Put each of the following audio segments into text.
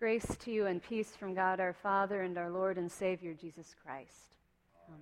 Grace to you and peace from God our Father and our Lord and Savior Jesus Christ. Amen.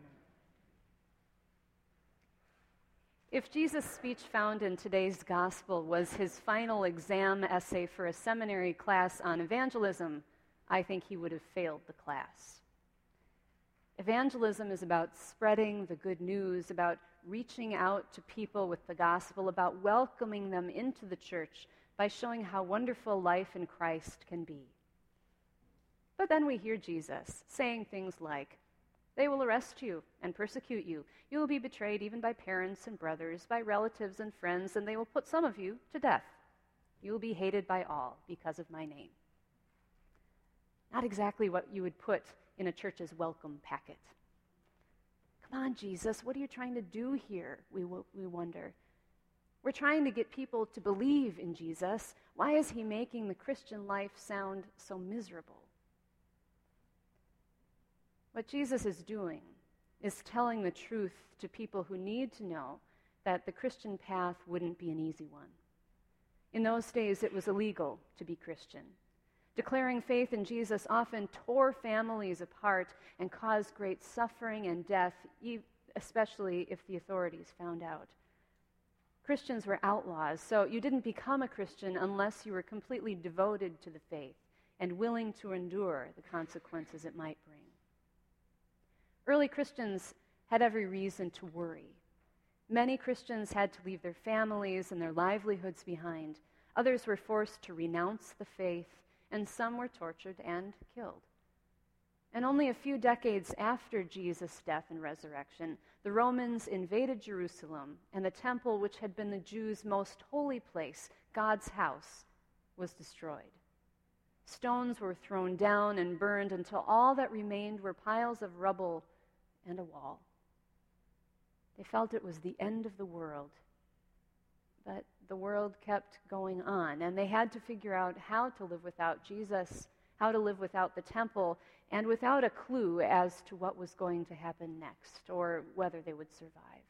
If Jesus' speech found in today's gospel was his final exam essay for a seminary class on evangelism, I think he would have failed the class. Evangelism is about spreading the good news, about reaching out to people with the gospel, about welcoming them into the church by showing how wonderful life in Christ can be. But then we hear Jesus saying things like, "They will arrest you and persecute you. You will be betrayed even by parents and brothers, by relatives and friends, and they will put some of you to death. You will be hated by all because of my name." Not exactly what you would put in a church's welcome packet. Come on, Jesus, what are you trying to do here? We wonder. We're trying to get people to believe in Jesus. Why is he making the Christian life sound so miserable? What Jesus is doing is telling the truth to people who need to know that the Christian path wouldn't be an easy one. In those days, it was illegal to be Christian. Declaring faith in Jesus often tore families apart and caused great suffering and death, especially if the authorities found out. Christians were outlaws, so you didn't become a Christian unless you were completely devoted to the faith and willing to endure the consequences it might bring. Early Christians had every reason to worry. Many Christians had to leave their families and their livelihoods behind. Others were forced to renounce the faith, and some were tortured and killed. And only a few decades after Jesus' death and resurrection, the Romans invaded Jerusalem, and the temple, which had been the Jews' most holy place, God's house, was destroyed. Stones were thrown down and burned until all that remained were piles of rubble and a wall. They felt it was the end of the world. But the world kept going on, and they had to figure out how to live without Jesus, how to live without the temple, and without a clue as to what was going to happen next, or whether they would survive.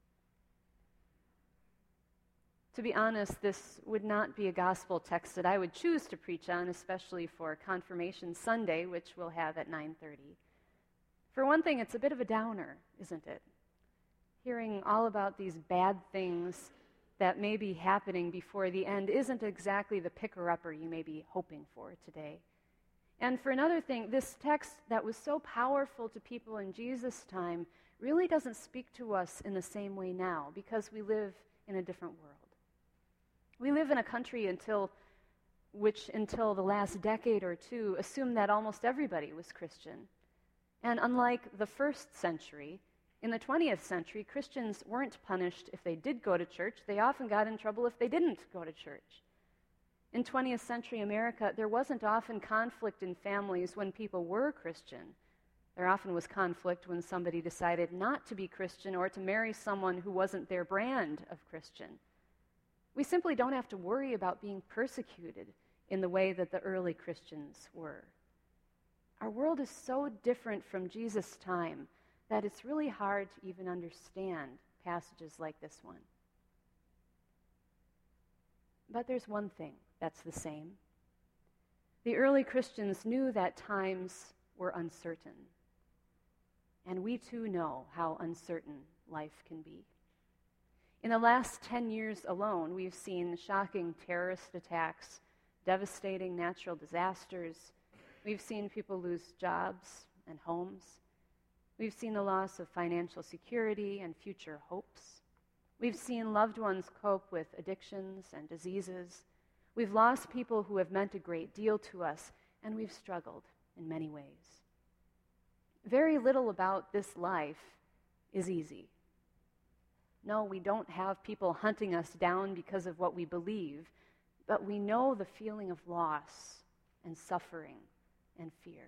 To be honest, this would not be a gospel text that I would choose to preach on, especially for Confirmation Sunday, which we'll have at 9:30. For one thing, it's a bit of a downer, isn't it? Hearing all about these bad things that may be happening before the end isn't exactly the picker-upper you may be hoping for today. And for another thing, this text that was so powerful to people in Jesus' time really doesn't speak to us in the same way now, because we live in a different world. We live in a country which until the last decade or two assumed that almost everybody was Christian. And unlike the first century, in the 20th century, Christians weren't punished if they did go to church. They often got in trouble if they didn't go to church. In 20th century America, there wasn't often conflict in families when people were Christian. There often was conflict when somebody decided not to be Christian or to marry someone who wasn't their brand of Christian. We simply don't have to worry about being persecuted in the way that the early Christians were. Our world is so different from Jesus' time that it's really hard to even understand passages like this one. But there's one thing that's the same. The early Christians knew that times were uncertain. And we too know how uncertain life can be. In the last 10 years alone, we've seen shocking terrorist attacks, devastating natural disasters. We've seen people lose jobs and homes. We've seen the loss of financial security and future hopes. We've seen loved ones cope with addictions and diseases. We've lost people who have meant a great deal to us, and we've struggled in many ways. Very little about this life is easy. No, we don't have people hunting us down because of what we believe, but we know the feeling of loss and suffering and fear.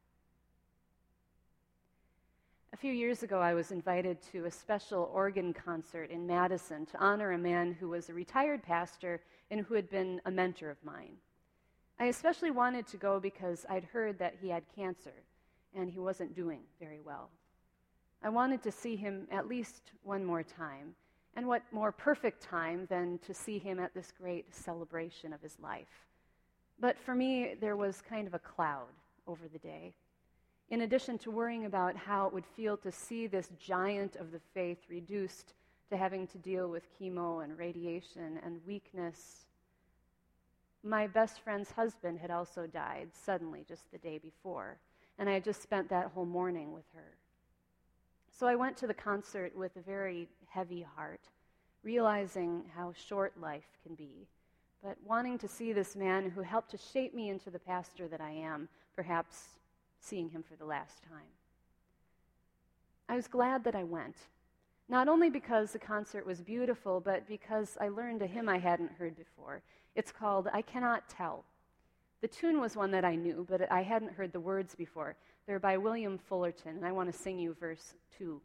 A few years ago, I was invited to a special organ concert in Madison to honor a man who was a retired pastor and who had been a mentor of mine. I especially wanted to go because I'd heard that he had cancer and he wasn't doing very well. I wanted to see him at least one more time, and what more perfect time than to see him at this great celebration of his life. But for me, there was kind of a cloud over the day. In addition to worrying about how it would feel to see this giant of the faith reduced to having to deal with chemo and radiation and weakness, my best friend's husband had also died suddenly just the day before, and I had just spent that whole morning with her. So I went to the concert with a very heavy heart, realizing how short life can be, but wanting to see this man who helped to shape me into the pastor that I am, perhaps seeing him for the last time. I was glad that I went, not only because the concert was beautiful, but because I learned a hymn I hadn't heard before. It's called I Cannot Tell. The tune was one that I knew, but I hadn't heard the words before. They're by William Fullerton, and I want to sing you verse 2.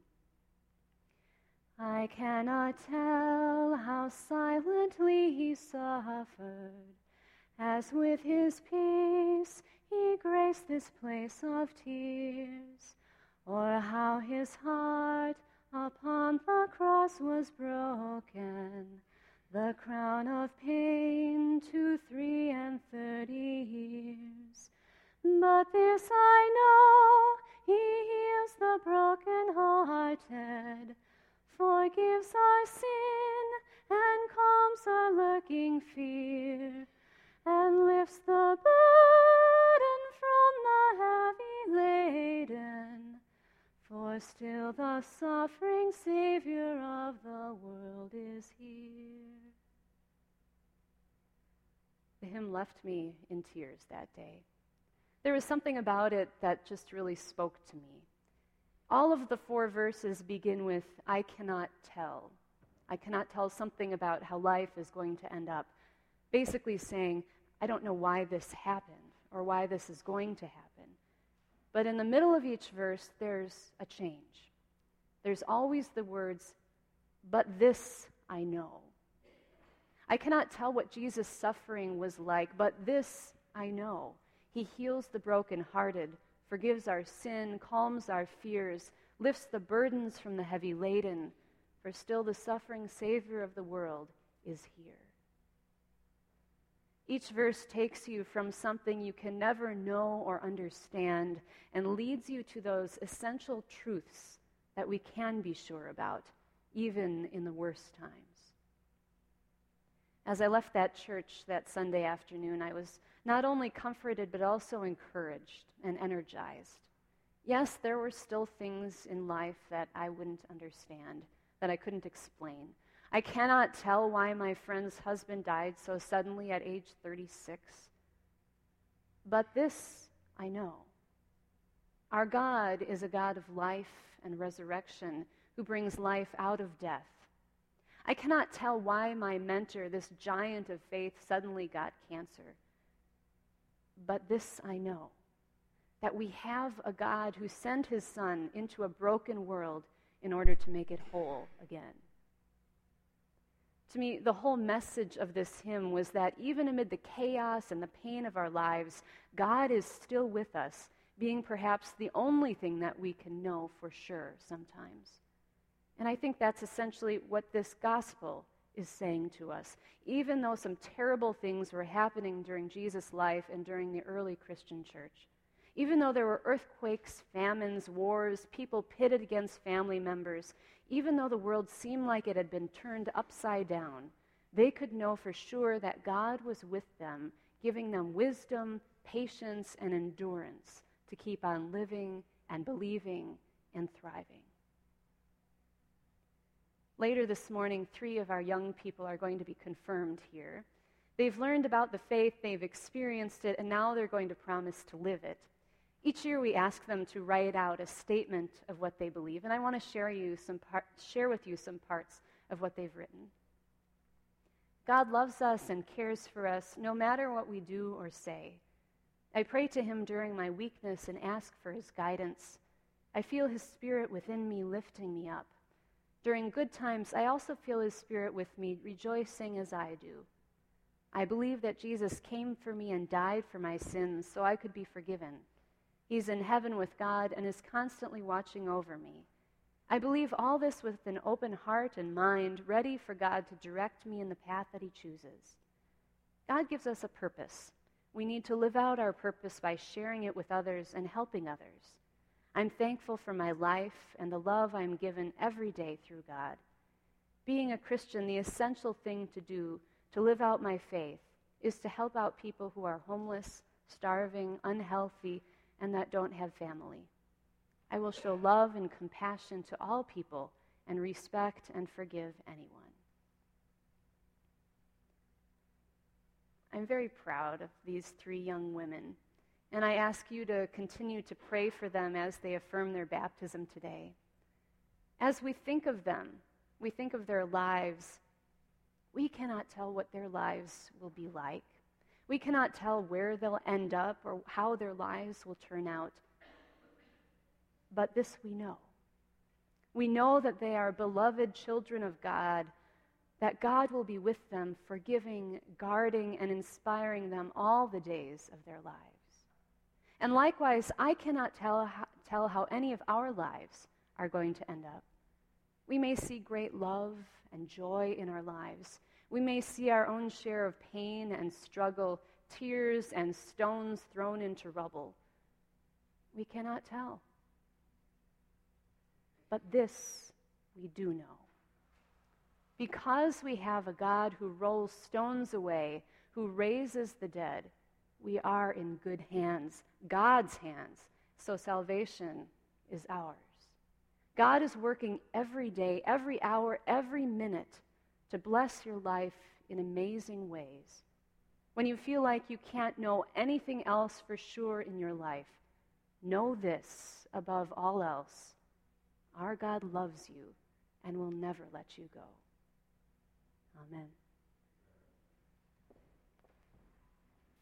I cannot tell how silently he suffered, as with his peace he graced this place of tears, or how his heart upon the cross was broken, the crown of pain to 33 years. But this I know, he heals the broken-hearted, forgives our sin, and calms our lurking fear, and lifts the burden from the heavy laden, for still the suffering Savior of the world is here. The hymn left me in tears that day. There was something about it that just really spoke to me. All of the 4 verses begin with, I cannot tell. I cannot tell something about how life is going to end up. Basically saying, I don't know why this happened or why this is going to happen. But in the middle of each verse, there's a change. There's always the words, but this I know. I cannot tell what Jesus' suffering was like, but this I know. He heals the brokenhearted, forgives our sin, calms our fears, lifts the burdens from the heavy laden, for still the suffering Savior of the world is here. Each verse takes you from something you can never know or understand and leads you to those essential truths that we can be sure about, even in the worst times. As I left that church that Sunday afternoon, I was not only comforted, but also encouraged and energized. Yes, there were still things in life that I wouldn't understand, that I couldn't explain. I cannot tell why my friend's husband died so suddenly at age 36. But this I know. Our God is a God of life and resurrection who brings life out of death. I cannot tell why my mentor, this giant of faith, suddenly got cancer. But this I know, that we have a God who sent his Son into a broken world in order to make it whole again. To me, the whole message of this hymn was that even amid the chaos and the pain of our lives, God is still with us, being perhaps the only thing that we can know for sure sometimes. And I think that's essentially what this gospel is saying to us. Even though some terrible things were happening during Jesus' life and during the early Christian church, even though there were earthquakes, famines, wars, people pitted against family members, even though the world seemed like it had been turned upside down, they could know for sure that God was with them, giving them wisdom, patience, and endurance to keep on living and believing and thriving. Later this morning, 3 of our young people are going to be confirmed here. They've learned about the faith, they've experienced it, and now they're going to promise to live it. Each year we ask them to write out a statement of what they believe, and I want to share with you some parts of what they've written. God loves us and cares for us no matter what we do or say. I pray to him during my weakness and ask for his guidance. I feel his Spirit within me lifting me up. During good times, I also feel his Spirit with me, rejoicing as I do. I believe that Jesus came for me and died for my sins so I could be forgiven. He's in heaven with God and is constantly watching over me. I believe all this with an open heart and mind, ready for God to direct me in the path that he chooses. God gives us a purpose. We need to live out our purpose by sharing it with others and helping others. I'm thankful for my life and the love I'm given every day through God. Being a Christian, the essential thing to do to live out my faith is to help out people who are homeless, starving, unhealthy, and that don't have family. I will show love and compassion to all people and respect and forgive anyone. I'm very proud of these 3 young women, and I ask you to continue to pray for them as they affirm their baptism today. As we think of them, we think of their lives, we cannot tell what their lives will be like. We cannot tell where they'll end up or how their lives will turn out. But this we know. We know that they are beloved children of God, that God will be with them, forgiving, guarding, and inspiring them all the days of their lives. And likewise, I cannot tell how any of our lives are going to end up. We may see great love and joy in our lives. We may see our own share of pain and struggle, tears and stones thrown into rubble. We cannot tell. But this we do know. Because we have a God who rolls stones away, who raises the dead, we are in good hands, God's hands, so salvation is ours. God is working every day, every hour, every minute to bless your life in amazing ways. When you feel like you can't know anything else for sure in your life, know this above all else. Our God loves you and will never let you go. Amen.